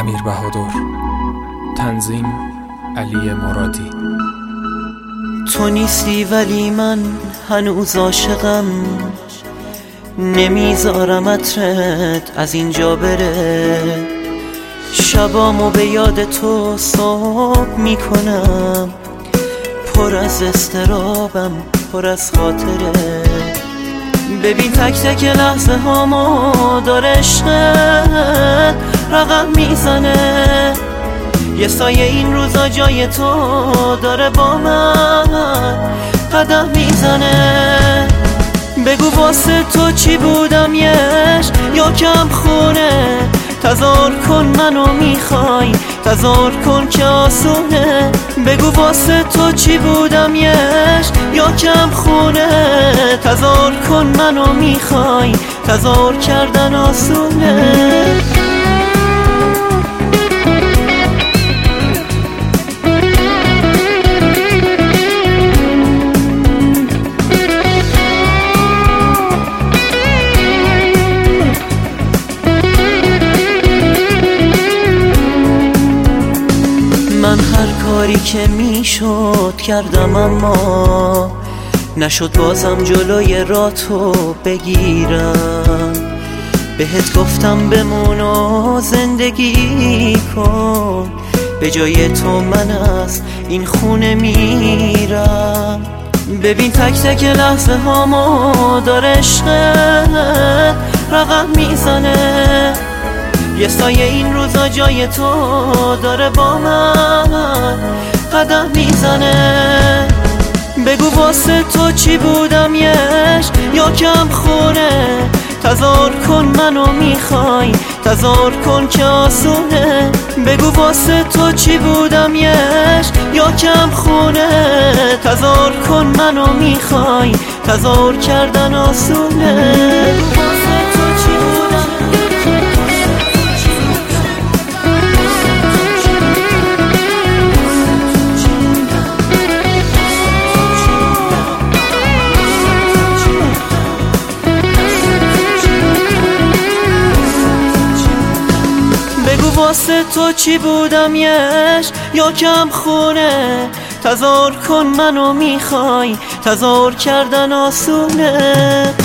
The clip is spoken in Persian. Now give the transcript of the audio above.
امیر بهادر. تنظیم علی مرادی. تو نیستی ولی من هنوز عاشقم، نمیذارم عطرت از اینجا بره. شبامو به یاد تو صبح میکنم، پر از اضطرابم، پر از خاطره. ببین تک تک لحظه هامو داره عشقت رقم میزنه. یه سایه این روزا جای تو داره با من قدم میزنه. بگو واسه تو چی بودم یش یا کم خونه، تظاهر کن منو میخوای، تظاهر کن که آسونه. بگو واسه تو چی بودم یش یا کم خونه، تظاهر کن منو میخوای، تظاهر کردن آسونه. من هر کاری که میشد کردم، اما نشد بازم جلوی راتو بگیرم. بهت گفتم بمون و زندگی کن، به جای تو من از این خونه میرم. ببین تک تک لحظه هامو داره عشقت رقم میزنه. یه سایه این روزا جای تو داره با من قدم میزنه. بگو واسه تو چی بودم یش یا کم خونه، تظاهر کن منو میخوای، تظاهر کن که آسونه. بگو واسه تو چی بودم یش یا کم خونه، تظاهر کن منو میخوای، تظاهر کردن آسونه. واسه تو چی بودم یش یا کم خونه، تظاهر کن منو میخوای، تظاهر کردن آسونه.